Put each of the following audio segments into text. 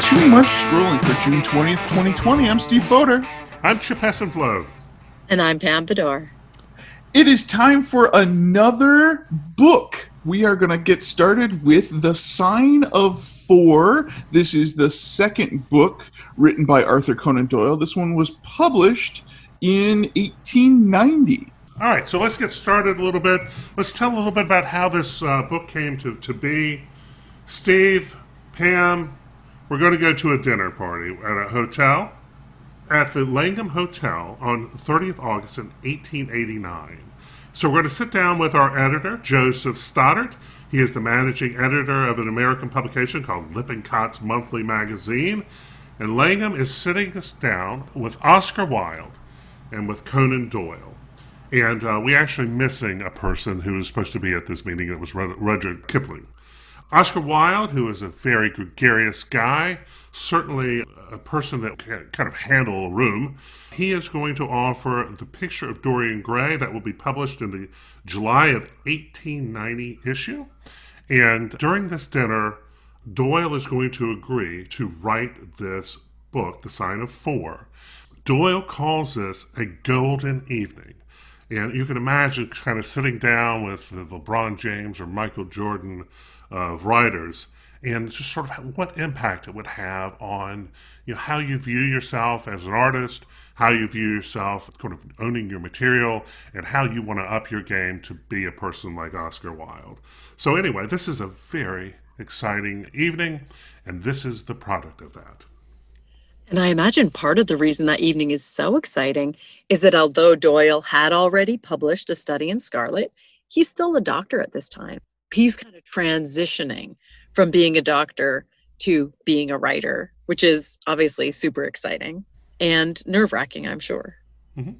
Too Much Scrolling for June 20th, 2020. I'm Steve Fodor. I'm Chip Hessenflow. And I'm Pam Bedore. It is time for another book. We are going to get started with The Sign of Four. This is the second book written by Arthur Conan Doyle. This one was published in 1890. All right, so let's get started a little bit. Let's tell a little bit about how this book came to be. Steve, Pam, we're going to go to a dinner party at a hotel, at the Langham Hotel on 30th August in 1889. So we're going to sit down with our editor, Joseph Stoddard. He is the managing editor of an American publication called Lippincott's Monthly Magazine. And Langham is sitting us down with Oscar Wilde and with Conan Doyle. And we're actually missing a person who was supposed to be at this meeting. It was Rudyard Kipling. Oscar Wilde, who is a very gregarious guy, certainly a person that can kind of handle a room, he is going to offer The Picture of Dorian Gray that will be published in the July of 1890 issue. And during this dinner, Doyle is going to agree to write this book, The Sign of Four. Doyle calls this a golden evening. And you can imagine kind of sitting down with the LeBron James or Michael Jordan of writers, and just sort of what impact it would have on how you view yourself as an artist, how you view yourself kind of owning your material, and how you want to up your game to be a person like Oscar Wilde. So anyway, this is a very exciting evening, and this is the product of that. And I imagine part of the reason that evening is so exciting is that although Doyle had already published A Study in Scarlet, he's still a doctor at this time. He's kind of transitioning from being a doctor to being a writer, which is obviously super exciting and nerve-wracking, I'm sure. Mm-hmm.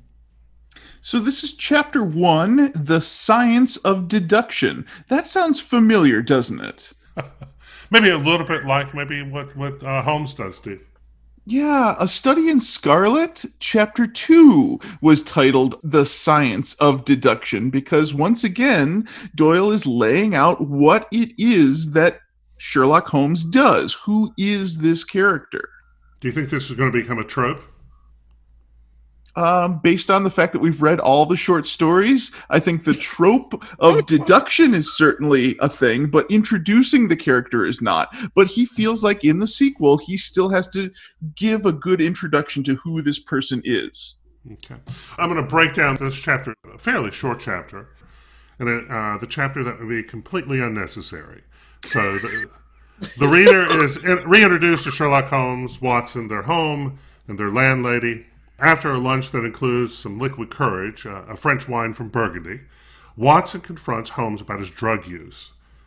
So this is chapter 1, The Science of Deduction. That sounds familiar, doesn't it? Maybe a little bit like maybe what Holmes does, Steve. Yeah, A Study in Scarlet, Chapter 2, was titled The Science of Deduction because, once again, Doyle is laying out what it is that Sherlock Holmes does. Who is this character? Do you think this is going to become a trope? Based on the fact that we've read all the short stories, I think the trope of deduction is certainly a thing, but introducing the character is not. But he feels like in the sequel, he still has to give a good introduction to who this person is. Okay. I'm going to break down this chapter, a fairly short chapter, and the chapter that would be completely unnecessary. So the reader is reintroduced to Sherlock Holmes, Watson, their home, and their landlady. After a lunch that includes some liquid courage, a French wine from Burgundy, Watson confronts Holmes about his drug use.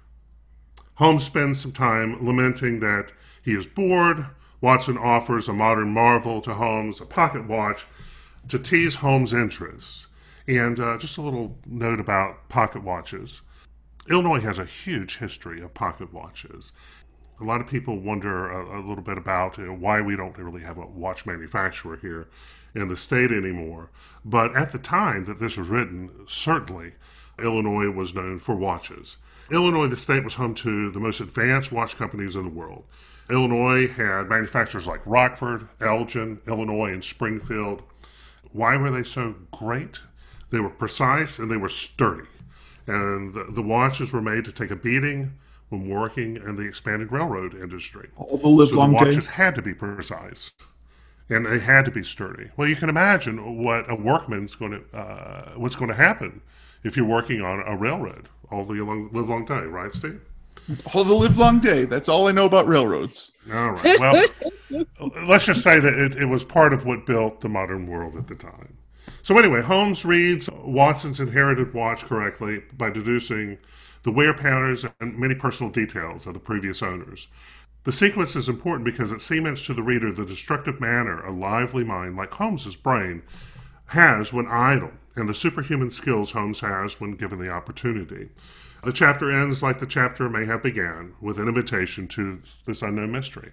Holmes spends some time lamenting that he is bored. Watson offers a modern marvel to Holmes, a pocket watch, to tease Holmes' interest. And just a little note about pocket watches. Illinois has a huge history of pocket watches. A lot of people wonder a little bit about why we don't really have a watch manufacturer here in the state anymore. But at the time that this was written, certainly Illinois was known for watches. Illinois, the state, was home to the most advanced watch companies in the world. Illinois had manufacturers like Rockford, Elgin, Illinois, and Springfield. Why were they so great? They were precise and they were sturdy. And the watches were made to take a beating when working in the expanded railroad industry. All the livelong days. So the watches had to be precise, and they had to be sturdy. Well, you can imagine what a workman's what's going to happen if you're working on a railroad all the livelong day, right, Steve? All the livelong day. That's all I know about railroads. All right. Well, let's just say that it was part of what built the modern world at the time. So anyway, Holmes reads Watson's inherited watch correctly by deducing the wear patterns and many personal details of the previous owners. The sequence is important because it cements to the reader the destructive manner a lively mind like Holmes's brain has when idle, and the superhuman skills Holmes has when given the opportunity. The chapter ends like the chapter may have began, with an invitation to this unknown mystery.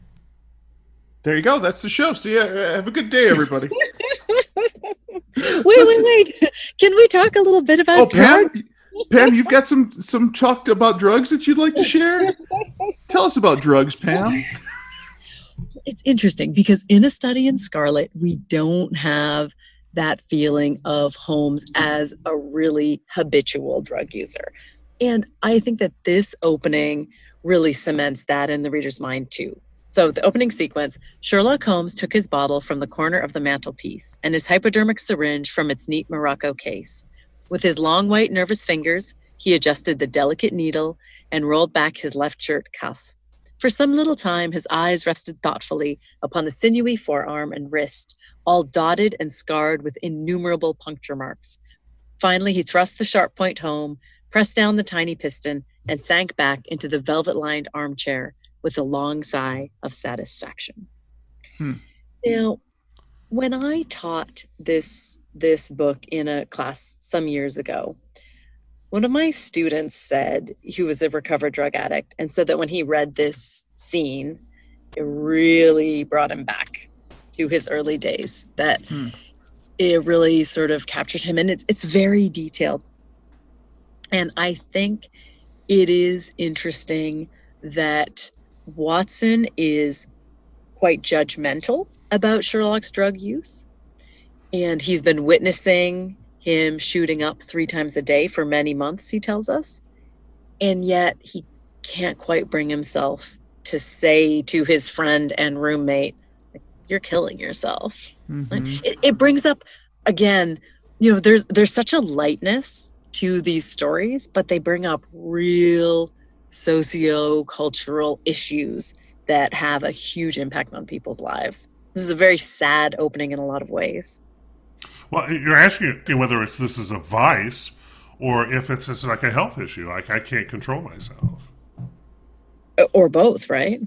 There you go. That's the show. See ya. Have a good day, everybody. Wait. Can we talk a little bit about drugs? Pam, you've got some talk about drugs that you'd like to share? Tell us about drugs, Pam. It's interesting because in A Study in Scarlet, we don't have that feeling of Holmes as a really habitual drug user. And I think that this opening really cements that in the reader's mind too. So, the opening sequence, Sherlock Holmes took his bottle from the corner of the mantelpiece and his hypodermic syringe from its neat Morocco case. With his long, white, nervous fingers, he adjusted the delicate needle and rolled back his left shirt cuff. For some little time, his eyes rested thoughtfully upon the sinewy forearm and wrist, all dotted and scarred with innumerable puncture marks. Finally, he thrust the sharp point home, pressed down the tiny piston, and sank back into the velvet-lined armchair with a long sigh of satisfaction. Now, when I taught this book in a class some years ago, one of my students said, he was a recovered drug addict, and said that when he read this scene, it really brought him back to his early days, that it really sort of captured him. And it's very detailed. And I think it is interesting that Watson is quite judgmental about Sherlock's drug use. And he's been witnessing him shooting up 3 times a day for many months, he tells us. And yet he can't quite bring himself to say to his friend and roommate, you're killing yourself. It brings up, again, there's such a lightness to these stories, but they bring up real socio-cultural issues that have a huge impact on people's lives. This is a very sad opening in a lot of ways. Well, you're asking whether this is a vice or if it's just like a health issue, like I can't control myself. Or both, right?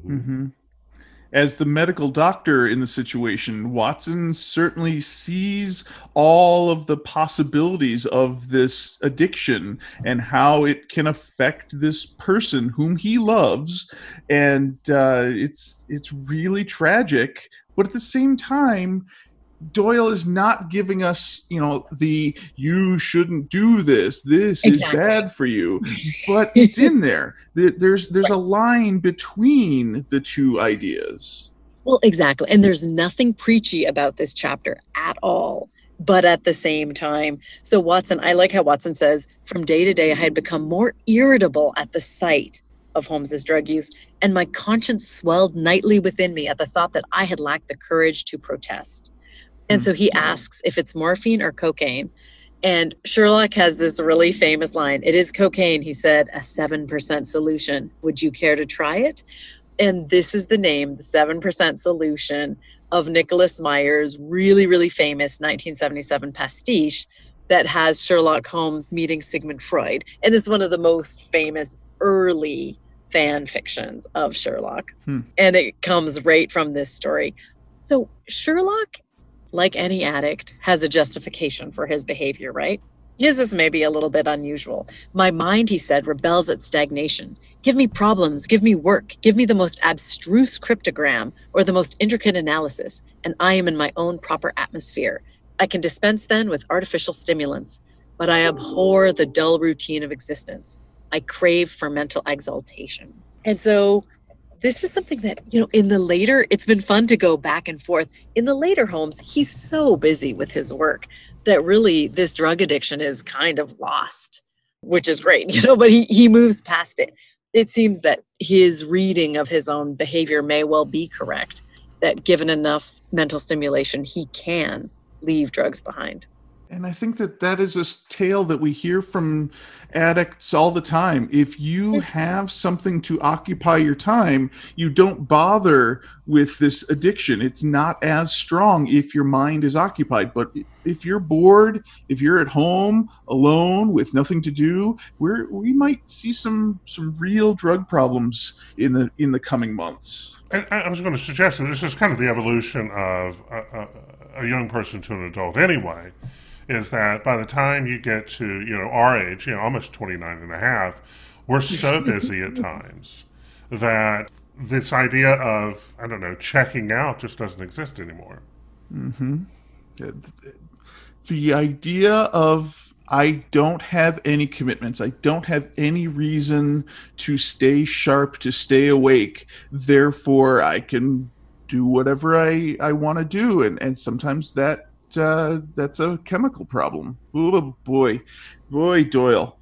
As the medical doctor in the situation, Watson certainly sees all of the possibilities of this addiction and how it can affect this person whom he loves. And it's really tragic. But at the same time, Doyle is not giving us, you shouldn't do this. This is bad for you. But it's in there. There's a line between the two ideas. Well, exactly. And there's nothing preachy about this chapter at all. But at the same time, so Watson, I like how Watson says, from day to day, I had become more irritable at the sight of Holmes's drug use, and my conscience swelled nightly within me at the thought that I had lacked the courage to protest. And so he asks if it's morphine or cocaine. And Sherlock has this really famous line. It is cocaine, he said, a 7% solution. Would you care to try it? And this is the name, the 7% solution of Nicholas Meyer's really, really famous 1977 pastiche that has Sherlock Holmes meeting Sigmund Freud. And this is one of the most famous early fan fictions of Sherlock. And it comes right from this story. So Sherlock, like any addict, has a justification for his behavior, right? His is maybe a little bit unusual. My mind, he said, rebels at stagnation. Give me problems, give me work, give me the most abstruse cryptogram or the most intricate analysis, and I am in my own proper atmosphere. I can dispense then with artificial stimulants, but I abhor the dull routine of existence. I crave for mental exaltation. And so this is something that, in the later, it's been fun to go back and forth. In the later Holmes, he's so busy with his work that really this drug addiction is kind of lost, which is great, but he moves past it. It seems that his reading of his own behavior may well be correct, that given enough mental stimulation, he can leave drugs behind. And I think that is a tale that we hear from addicts all the time. If you have something to occupy your time, you don't bother with this addiction. It's not as strong if your mind is occupied. But if you're bored, if you're at home alone with nothing to do, we might see some real drug problems in the coming months. And I was going to suggest that this is kind of the evolution of a young person to an adult anyway. Is that by the time you get to, our age, almost 29 and a half, we're so busy at times that this idea of, checking out just doesn't exist anymore. The idea of I don't have any commitments, I don't have any reason to stay sharp, to stay awake, therefore I can do whatever I want to do, and sometimes that's a chemical problem. Oh boy, Doyle.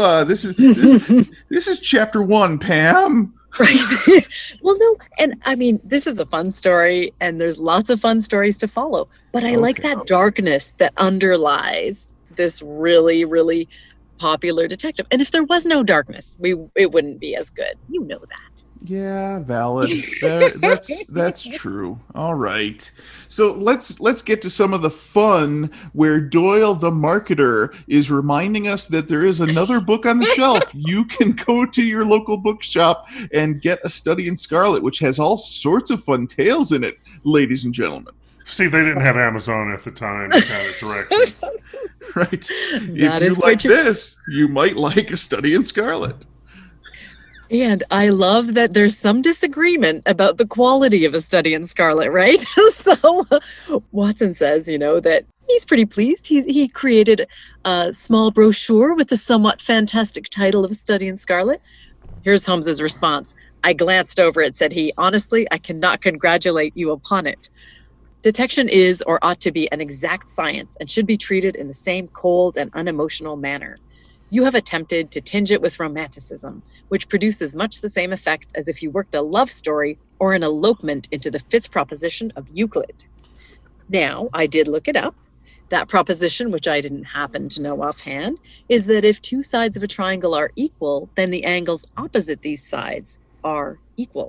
This is chapter 1, Pam. Right. Well, no, and I mean, this is a fun story, and there's lots of fun stories to follow. But I like that darkness that underlies this really, really popular detective. And if there was no darkness, it wouldn't be as good. You know that. Yeah, valid. That's true. All right. So let's get to some of the fun where Doyle the marketer is reminding us that there is another book on the shelf. You can go to your local bookshop and get A Study in Scarlet, which has all sorts of fun tales in it, ladies and gentlemen. Steve, they didn't have Amazon at the time to kind of direct you. Right. If you like this, you might like A Study in Scarlet. And I love that there's some disagreement about the quality of A Study in Scarlet, right? So Watson says, that he's pretty pleased. He created a small brochure with the somewhat fantastic title of A Study in Scarlet. Here's Holmes's response. I glanced over it, said he. Honestly, I cannot congratulate you upon it. Detection is or ought to be an exact science and should be treated in the same cold and unemotional manner. You have attempted to tinge it with romanticism, which produces much the same effect as if you worked a love story or an elopement into the fifth proposition of Euclid. Now, I did look it up. That proposition, which I didn't happen to know offhand, is that if two sides of a triangle are equal, then the angles opposite these sides are equal.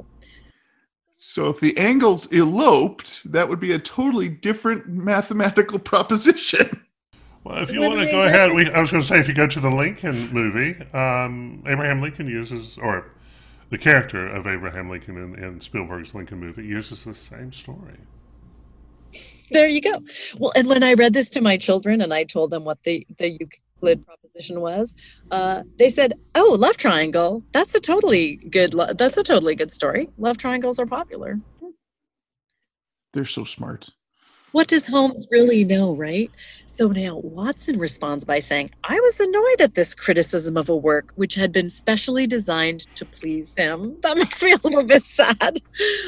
So if the angles eloped, that would be a totally different mathematical proposition. Well, if you want to go ahead, I was going to say, if you go to the Lincoln movie, Abraham Lincoln uses, or the character of Abraham Lincoln in Spielberg's Lincoln movie uses the same story. There you go. Well, and when I read this to my children and I told them what the Euclid proposition was, they said, "Oh, love triangle. That's a totally good story. Love triangles are popular." They're so smart. What does Holmes really know, right? So now Watson responds by saying, I was annoyed at this criticism of a work which had been specially designed to please him. That makes me a little bit sad.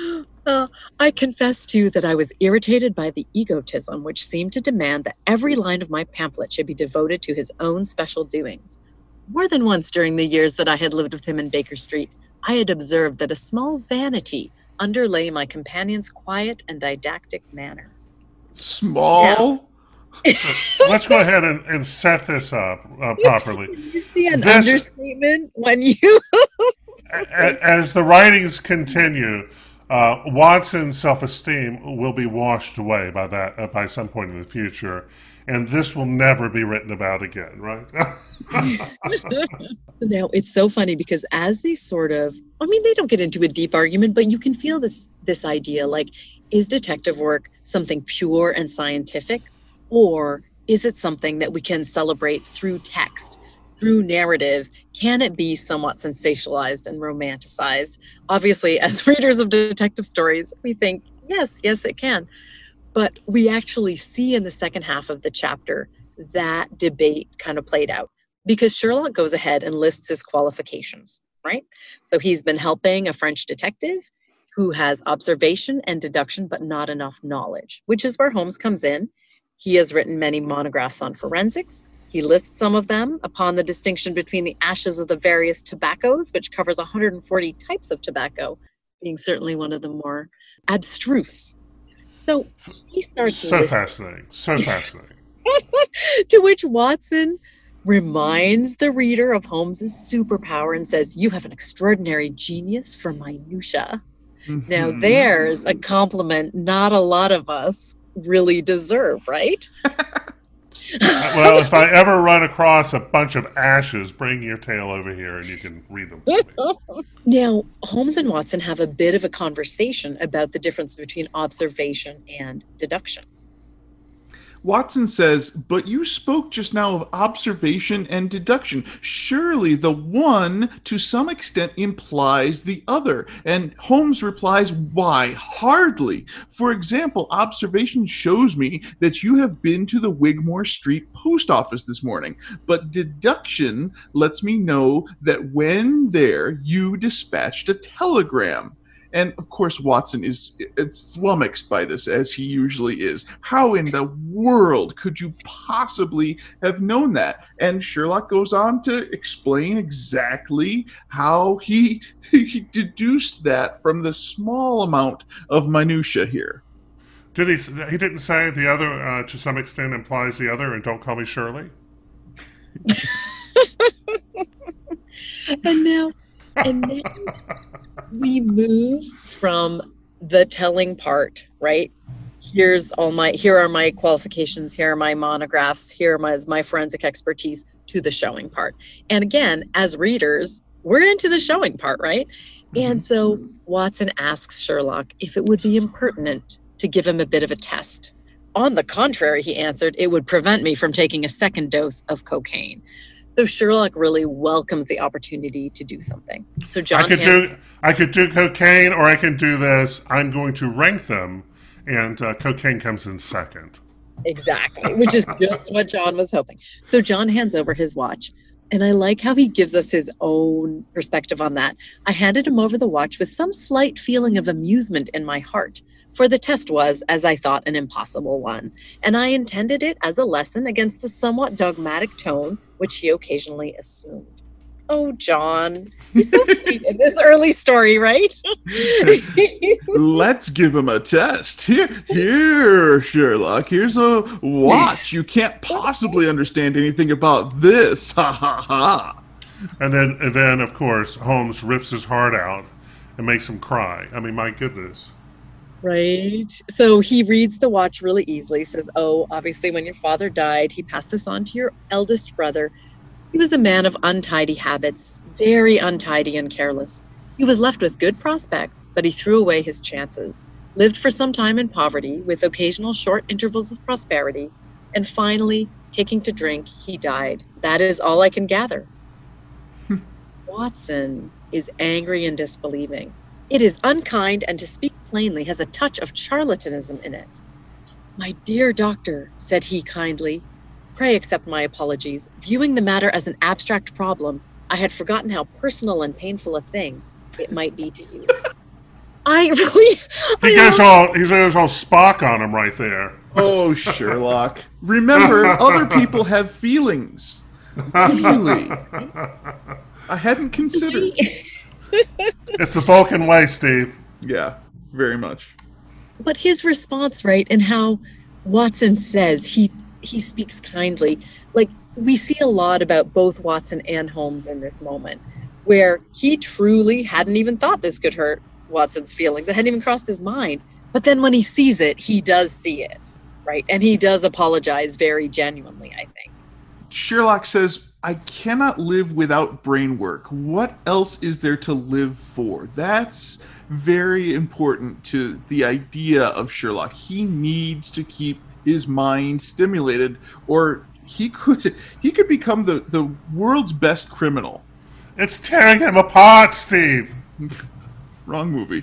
I confess, too, that I was irritated by the egotism which seemed to demand that every line of my pamphlet should be devoted to his own special doings. More than once during the years that I had lived with him in Baker Street, I had observed that a small vanity underlay my companion's quiet and didactic manner. Small? So let's go ahead and set this up properly. You see an understatement when you... As the writings continue, Watson's self-esteem will be washed away by some point in the future, and this will never be written about again, right? Now, it's so funny because as they they don't get into a deep argument, but you can feel this idea, like, is detective work something pure and scientific, or is it something that we can celebrate through text, through narrative? Can it be somewhat sensationalized and romanticized? Obviously, as readers of detective stories, we think, yes, it can. But we actually see in the second half of the chapter that debate kind of played out, because Sherlock goes ahead and lists his qualifications, right? So he's been helping a French detective who has observation and deduction, but not enough knowledge, which is where Holmes comes in. He has written many monographs on forensics. He lists some of them upon the distinction between the ashes of the various tobaccos, which covers 140 types of tobacco, being certainly one of the more abstruse. So he starts so fascinating. To which Watson reminds the reader of Holmes's superpower and says, "You have an extraordinary genius for minutia." Mm-hmm. Now, there's a compliment not a lot of us really deserve, right? Well, if I ever run across a bunch of ashes, bring your tale over here and you can read them. Now, Holmes and Watson have a bit of a conversation about the difference between observation and deduction. Watson says, but you spoke just now of observation and deduction. Surely the one, to some extent, implies the other. And Holmes replies, why? Hardly. For example, observation shows me that you have been to the Wigmore Street post office this morning. But deduction lets me know that when there, you dispatched a telegram. And of course, Watson is flummoxed by this, as he usually is. How in the world could you possibly have known that? And Sherlock goes on to explain exactly how he deduced that from the small amount of minutia here. Did he? He didn't say the other to some extent implies the other, and don't call me Shirley. And now we move from the telling part, right? Here are my qualifications, here are my monographs, here is my forensic expertise, to the showing part. And again, as readers, we're into the showing part, right? And so Watson asks Sherlock if it would be impertinent to give him a bit of a test. On the contrary, he answered, it would prevent me from taking a second dose of cocaine. So Sherlock really welcomes the opportunity to do something. So John, I could do cocaine, or I can do this. I'm going to rank them, and cocaine comes in second. Exactly, which is just what John was hoping. So John hands over his watch, and I like how he gives us his own perspective on that. I handed him over the watch with some slight feeling of amusement in my heart, for the test was, as I thought, an impossible one, and I intended it as a lesson against the somewhat dogmatic tone which he occasionally assumed. Oh, John, he's so sweet in this early story, right? Let's give him a test. Here, Sherlock, here's a watch. You can't possibly understand anything about this. Ha, ha, ha. And then, of course, Holmes rips his heart out and makes him cry. I mean, my goodness. Right. So he reads the watch really easily, says, oh, obviously when your father died, he passed this on to your eldest brother. He was a man of untidy habits, very untidy and careless. He was left with good prospects, but he threw away his chances, lived for some time in poverty with occasional short intervals of prosperity, and finally, taking to drink, he died. That is all I can gather. Watson is angry and disbelieving. It is unkind and, to speak plainly, has a touch of charlatanism in it. My dear doctor, said he kindly, pray accept my apologies. Viewing the matter as an abstract problem, I had forgotten how personal and painful a thing it might be to you. He goes all Spock on him right there. Oh, Sherlock. Remember, other people have feelings. Really? I hadn't considered. It's the Vulcan way, Steve. Yeah, very much. But his response, right, and how Watson says he speaks kindly. Like, we see a lot about both Watson and Holmes in this moment, where he truly hadn't even thought this could hurt Watson's feelings. It hadn't even crossed his mind. But then when he sees it, he does see it, right? And he does apologize very genuinely, I think. Sherlock says, I cannot live without brain work. What else is there to live for? That's very important to the idea of Sherlock. He needs to keep his mind stimulated, or he could become the world's best criminal. It's tearing him apart, Steve. Wrong movie.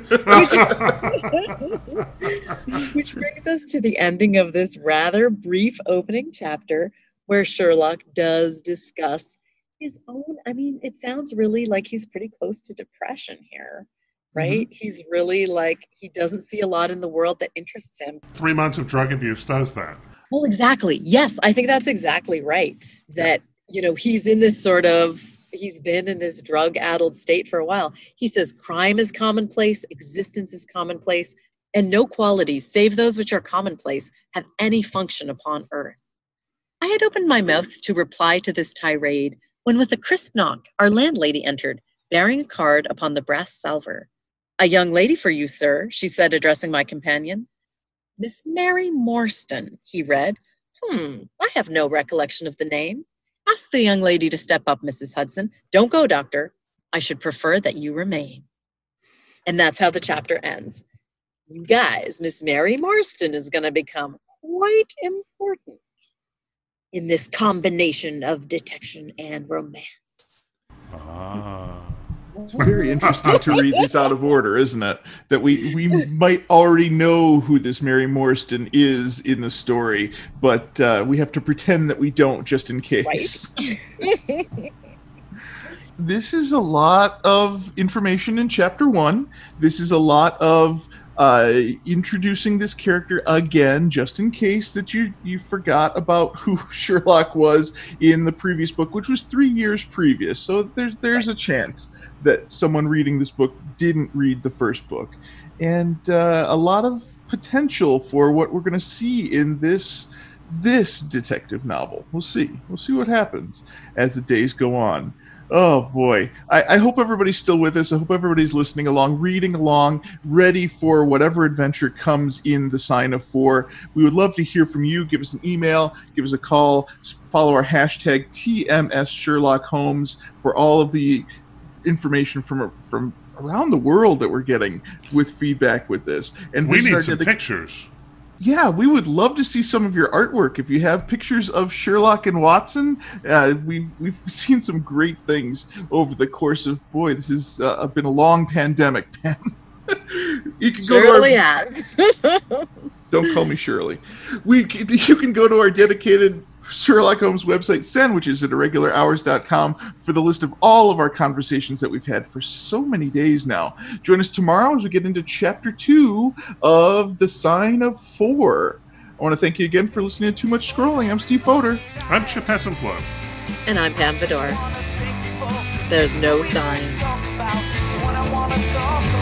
Which brings us to the ending of this rather brief opening chapter, where Sherlock does discuss his own, I mean, it sounds really like he's pretty close to depression here, right? Mm-hmm. He's really like, he doesn't see a lot in the world that interests him. 3 months of drug abuse does that. Well, exactly. Yes, I think that's exactly right. That, you know, he's in this sort of, he's been in this drug-addled state for a while. He says crime is commonplace, existence is commonplace, and no qualities, save those which are commonplace, have any function upon earth. I had opened my mouth to reply to this tirade when, with a crisp knock, our landlady entered, bearing a card upon the brass salver. A young lady for you, sir, she said, addressing my companion. Miss Mary Morstan, he read. I have no recollection of the name. Ask the young lady to step up, Mrs. Hudson. Don't go, doctor. I should prefer that you remain. And that's how the chapter ends. You guys, Miss Mary Morstan is going to become quite important in this combination of detection and romance. It's very interesting to read these out of order, isn't it? That we might already know who this Mary Morstan is in the story, but we have to pretend that we don't, just in case. Right? This is a lot of information in chapter 1. This is a lot of introducing this character again, just in case that you forgot about who Sherlock was in the previous book, which was 3 years previous. So there's a chance that someone reading this book didn't read the first book. And a lot of potential for what we're going to see in this detective novel. We'll see what happens as the days go on. Oh boy, I hope everybody's still with us. I hope everybody's listening along, reading along, ready for whatever adventure comes in the Sign of Four. We would love to hear from you. Give us an email, give us a call, follow our hashtag TMS Sherlock Holmes for all of the information from around the world that we're getting with feedback with this. And we need some pictures. Yeah, we would love to see some of your artwork. If you have pictures of Sherlock and Watson, we've seen some great things over the course of, boy, this has been a long pandemic, Pam. You can Shirley has. Don't call me Shirley. You can go to our dedicated Sherlock Holmes website, sandwiches at irregularhours.com, for the list of all of our conversations that we've had for so many days now. Join us tomorrow as we get into Chapter 2 of The Sign of Four. I want to thank you again for listening to Too Much Scrolling. I'm Steve Foder. I'm Chip Hessenflow. And I'm Pam Fedor. There's no sign.